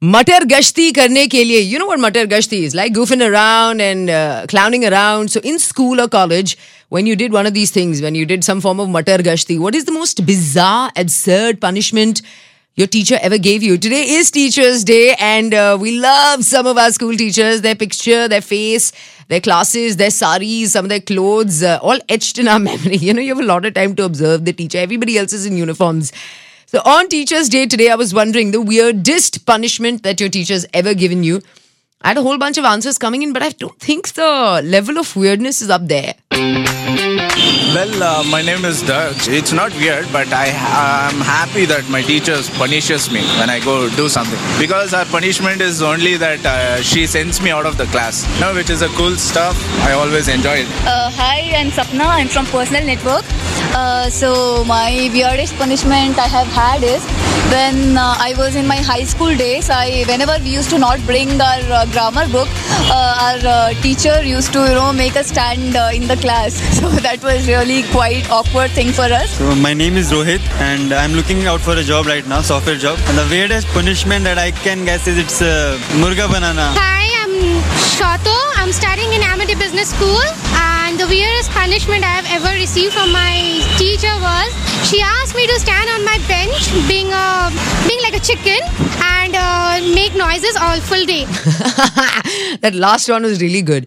Matar gashti karne ke liye, you know what matar gashti is? Like goofing around and clowning around. So in school or college, when you did one of these things, when you did some form of matar gashti, what is the most bizarre, absurd punishment your teacher ever gave you? Today is Teachers' Day, and we love some of our school teachers, their picture, their face, their classes, their saris, some of their clothes, all etched in our memory. You know, you have a lot of time to observe the teacher. Everybody else is in uniforms. So on Teachers' Day today, I was wondering the weirdest punishment that your teacher's ever given you. I had a whole bunch of answers coming in, but I don't think the level of weirdness is up there. Well, my name is Doug. It's not weird, but I'm happy that my teacher punishes me when I go do something. Because our punishment is only that she sends me out of the class. No, which is a cool stuff. I always enjoy it. Hi, I'm Sapna. I'm from Personal Network. So my weirdest punishment I have had is when I was in my high school days. Whenever we used to not bring our grammar book, our teacher used to make us stand in the class. So that was really quite awkward thing for us. So my name is Rohit and I'm looking out for a job right now, software job. And the weirdest punishment that I can guess is it's Murga Banana. Hi, I'm Shato. I'm studying in Amity Business School, and the weirdest punishment I have ever received from my teacher was she asked me to stand on my bench being like a chicken and make noises all full day. That last one was really good.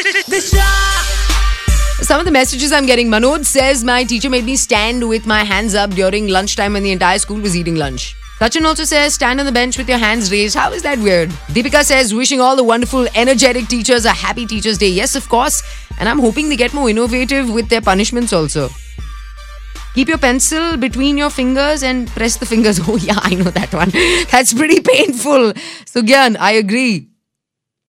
Some of the messages I'm getting. Manoj says, my teacher made me stand with my hands up during lunchtime when the entire school was eating lunch. Sachin also says, stand on the bench with your hands raised. How is that weird? Deepika says, wishing all the wonderful, energetic teachers a happy Teachers' Day. Yes, of course. And I'm hoping they get more innovative with their punishments also. Keep your pencil between your fingers and press the fingers. Oh yeah, I know that one. That's pretty painful. So Gyan, I agree.